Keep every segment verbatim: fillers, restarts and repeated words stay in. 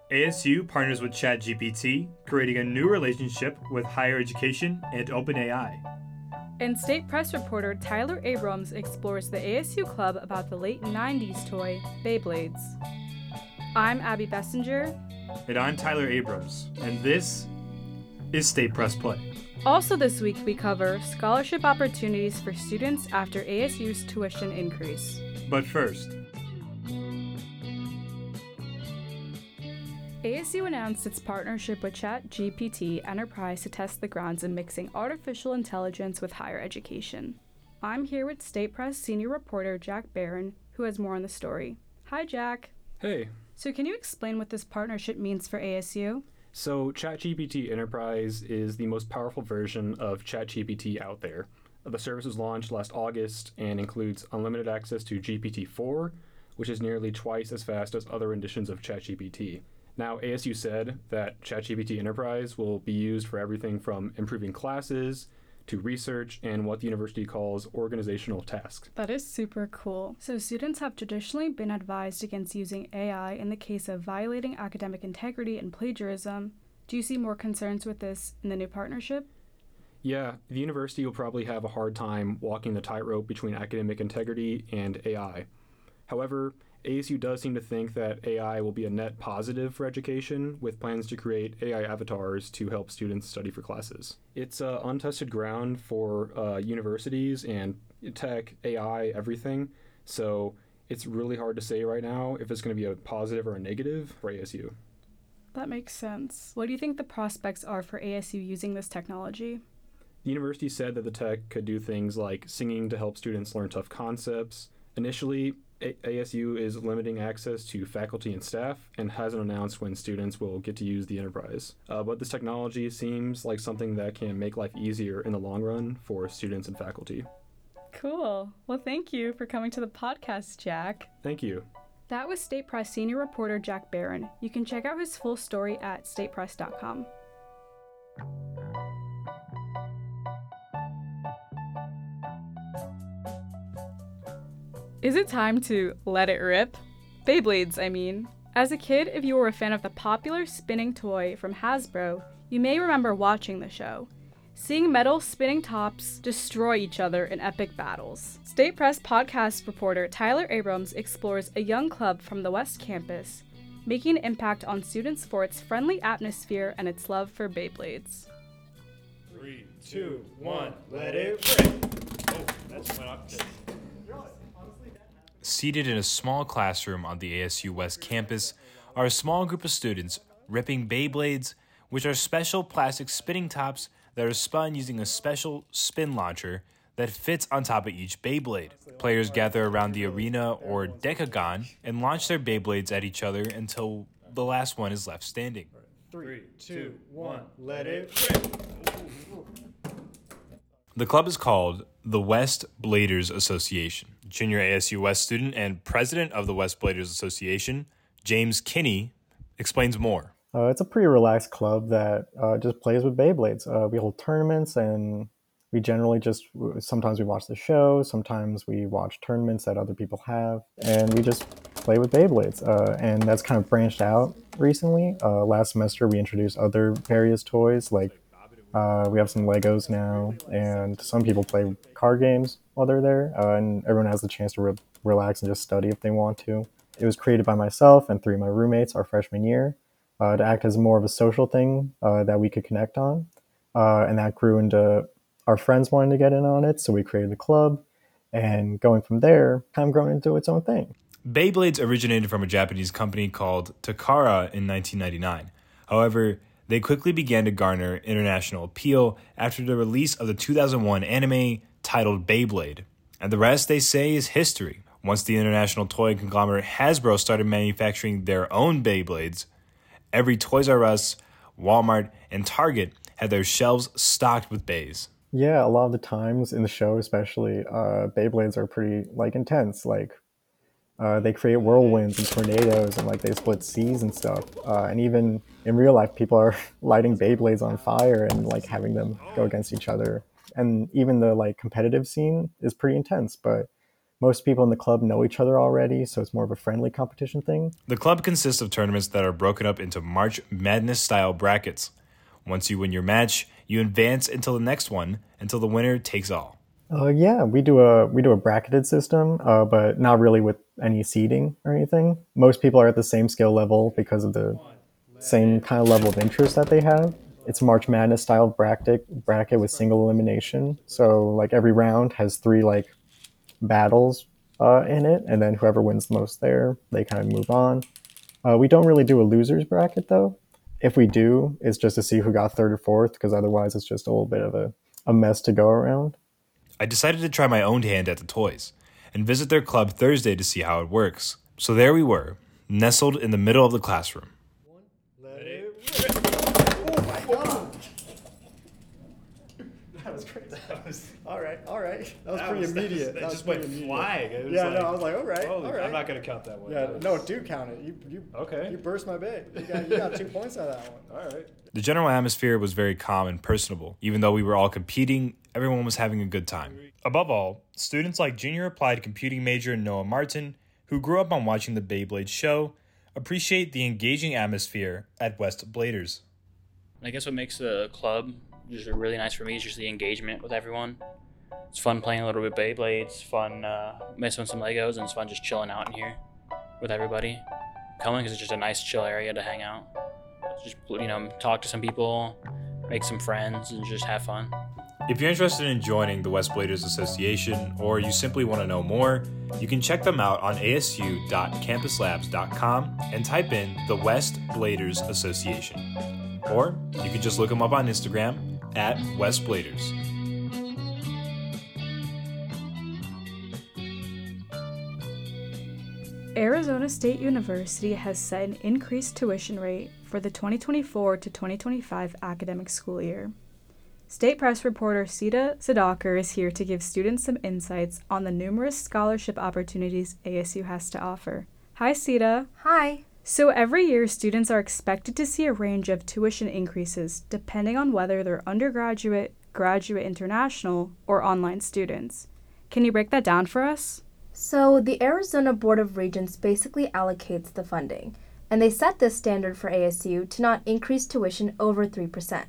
A S U partners with ChatGPT, creating a new relationship with higher education and OpenAI. And State Press reporter Tyler Abrams explores the A S U club about the late nineties toy, Beyblades. I'm Abby Bessinger. And I'm Tyler Abrams, and this is State Press Play. Also this week we cover scholarship opportunities for students after A S U's tuition increase. But first, A S U announced its partnership with ChatGPT Enterprise to test the grounds in mixing artificial intelligence with higher education. I'm here with State Press senior reporter Jack Barron, who has more on the story. Hi, Jack. Hey. So can you explain what this partnership means for A S U? So ChatGPT Enterprise is the most powerful version of ChatGPT out there. The service was launched last August and includes unlimited access to G P T four, which is nearly twice as fast as other editions of ChatGPT. Now, A S U said that ChatGPT Enterprise will be used for everything from improving classes to research and what the university calls organizational tasks. That is super cool. So students have traditionally been advised against using A I in the case of violating academic integrity and plagiarism. Do you see more concerns with this in the new partnership? Yeah, the university will probably have a hard time walking the tightrope between academic integrity and A I. However, A S U does seem to think that A I will be a net positive for education, with plans to create A I avatars to help students study for classes. It's uh, untested ground for uh, universities and tech, A I, everything, so it's really hard to say right now if it's going to be a positive or a negative for A S U. That makes sense. What do you think the prospects are for A S U using this technology? The university said that the tech could do things like singing to help students learn tough concepts. Initially, A S U is limiting access to faculty and staff and hasn't announced when students will get to use the enterprise. Uh, but this technology seems like something that can make life easier in the long run for students and faculty. Cool. Well, thank you for coming to the podcast, Jack. Thank you. That was State Press senior reporter Jack Barron. You can check out his full story at state press dot com. Is it time to let it rip? Beyblades, I mean. As a kid, if you were a fan of the popular spinning toy from Hasbro, you may remember watching the show, seeing metal spinning tops destroy each other in epic battles. State Press podcast reporter Tyler Abrams explores a young club from the West Campus, making an impact on students for its friendly atmosphere and its love for Beyblades. Three, two, one, let it rip. Oh, that's went off. Seated in a small classroom on the A S U West campus are a small group of students ripping Beyblades, which are special plastic spinning tops that are spun using a special spin launcher that fits on top of each Beyblade. Players gather around the arena or decagon and launch their Beyblades at each other until the last one is left standing. Three, two, one, let it rip. The club is called the West Bladers Association. Junior A S U West student and president of the West Bladers Association, James Kinney, explains more. Uh, it's a pretty relaxed club that uh, just plays with Beyblades. Uh, we hold tournaments, and we generally just, sometimes we watch the show, sometimes we watch tournaments that other people have, and we just play with Beyblades. Uh, and that's kind of branched out recently. Uh, last semester, we introduced other various toys, like Uh, we have some Legos now, and some people play card games while they're there, uh, and everyone has the chance to re- relax and just study if they want to. It was created by myself and three of my roommates our freshman year uh, to act as more of a social thing uh, that we could connect on, uh, and that grew into our friends wanting to get in on it, so we created the club, and going from there, kind of grown into its own thing. Beyblades originated from a Japanese company called Takara in nineteen ninety-nine. However, they quickly began to garner international appeal after the release of the two thousand one anime titled Beyblade. And the rest, they say, is history. Once the international toy conglomerate Hasbro started manufacturing their own Beyblades, every Toys R Us, Walmart, and Target had their shelves stocked with Beys. Yeah, a lot of the times in the show especially, uh, Beyblades are pretty, like, intense. Like, Uh, they create whirlwinds and tornadoes, and like they split seas and stuff. Uh, and even in real life, people are lighting Beyblades on fire and like having them go against each other. And even the like competitive scene is pretty intense. But Most people in the club know each other already, so it's more of a friendly competition thing. The club consists of tournaments that are broken up into March Madness-style brackets. Once you win your match, you advance until the next one, until the winner takes all. Uh, yeah, we do a we do a bracketed system, uh, but not really with any seeding or anything. Most people are at the same skill level because of the same kind of level of interest that they have. It's March Madness style bracket bracket with single elimination. So like every round has three like battles uh, in it, and then whoever wins the most there, they kind of move on. Uh, we don't really do a losers bracket though. If we do, it's just to see who got third or fourth, because otherwise it's just a little bit of a, a mess to go around. I decided to try my own hand at the toys and visit their club Thursday to see how it works. So there we were, nestled in the middle of the classroom. Let it rip. Oh my god! That was crazy. That was, all right, all right. That was That pretty was- that immediate. just- that That just was went pretty immediate. flying. It was Yeah, like, no, I was like, all right, holy- all right. I'm not going to count that one. Yeah, That was- no, do count it. You, you, Okay. You burst my bait. You got, you got two points out of that one. All right. The general atmosphere was very calm and personable. Even though we were all competing, everyone was having a good time. Above all, students like junior applied computing major Noah Martin, who grew up on watching the Beyblade show, appreciate the engaging atmosphere at West Bladers. I guess what makes the club just really nice for me is just the engagement with everyone. It's fun playing a little bit of Beyblades, fun uh, messing with some Legos, and it's fun just chilling out in here with everybody. Coming because it's just a nice chill area to hang out. Just, you know, talk to some people, make some friends, and just have fun. If you're interested in joining the West Bladers Association, or you simply want to know more, you can check them out on a s u dot campus labs dot com and type in the West Bladers Association. Or you can just look them up on Instagram at West Bladers. Arizona State University has set an increased tuition rate for the twenty twenty-four to twenty twenty-five academic school year. State Press reporter Sita Sadakar is here to give students some insights on the numerous scholarship opportunities A S U has to offer. Hi, Sita. Hi. So every year, students are expected to see a range of tuition increases depending on whether they're undergraduate, graduate international, or online students. Can you break that down for us? So the Arizona Board of Regents basically allocates the funding, and they set this standard for A S U to not increase tuition over three percent.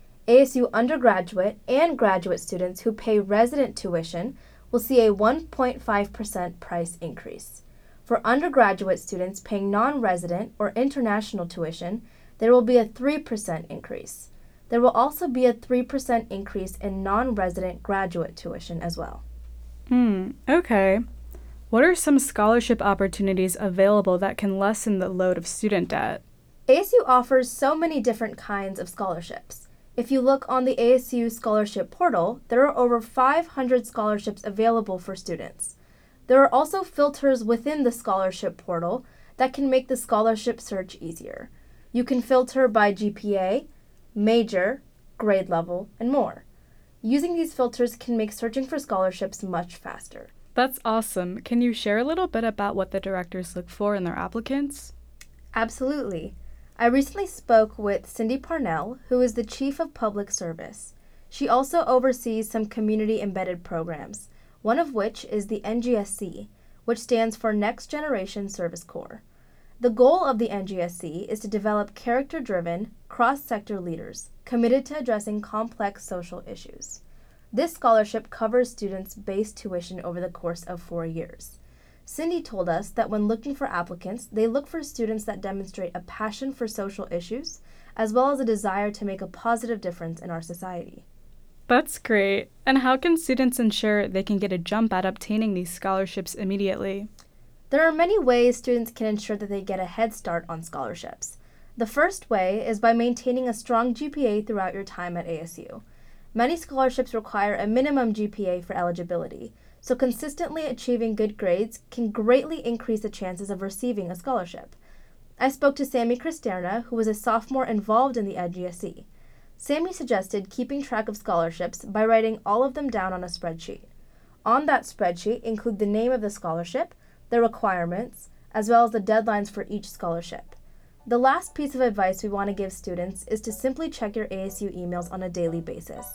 A S U undergraduate and graduate students who pay resident tuition will see a one point five percent price increase. For undergraduate students paying non-resident or international tuition, there will be a three percent increase. There will also be a three percent increase in non-resident graduate tuition as well. Hmm, okay. What are some scholarship opportunities available that can lessen the load of student debt? A S U offers so many different kinds of scholarships. If you look on the A S U scholarship portal, there are over five hundred scholarships available for students. There are also filters within the scholarship portal that can make the scholarship search easier. You can filter by G P A, major, grade level, and more. Using these filters can make searching for scholarships much faster. That's awesome. Can you share a little bit about what the directors look for in their applicants? Absolutely. I recently spoke with Cindy Parnell, who is the Chief of Public Service. She also oversees some community embedded programs, one of which is the N G S C, which stands for Next Generation Service Corps. The goal of the N G S C is to develop character-driven, cross-sector leaders committed to addressing complex social issues. This scholarship covers students' base tuition over the course of four years. Cindy told us that when looking for applicants, they look for students that demonstrate a passion for social issues, as well as a desire to make a positive difference in our society. That's great. And how can students ensure they can get a jump at obtaining these scholarships immediately? There are many ways students can ensure that they get a head start on scholarships. The first way is by maintaining a strong G P A throughout your time at A S U. Many scholarships require a minimum G P A for eligibility, so consistently achieving good grades can greatly increase the chances of receiving a scholarship. I spoke to Sammy Cristerna, who was a sophomore involved in the N G S C. Sammy suggested keeping track of scholarships by writing all of them down on a spreadsheet. On that spreadsheet include the name of the scholarship, the requirements, as well as the deadlines for each scholarship. The last piece of advice we want to give students is to simply check your A S U emails on a daily basis.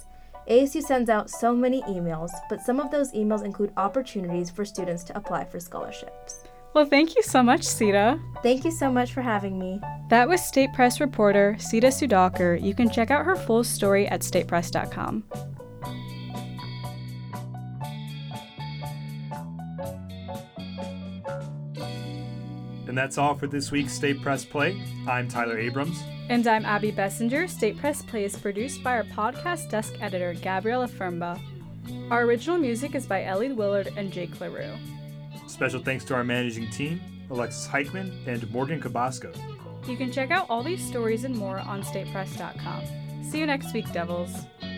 A S U sends out so many emails, but some of those emails include opportunities for students to apply for scholarships. Well, thank you so much, Sita. Thank you so much for having me. That was State Press reporter Sita Sudhakar. You can check out her full story at state press dot com. And that's all for this week's State Press Play. I'm Tyler Abrams. And I'm Abby Bessinger. State Press Play is produced by our podcast desk editor, Gabriella Firmba. Our original music is by Ellie Willard and Jake LaRue. Special thanks to our managing team, Alexis Heichman and Morgan Cabasco. You can check out all these stories and more on state press dot com. See you next week, Devils.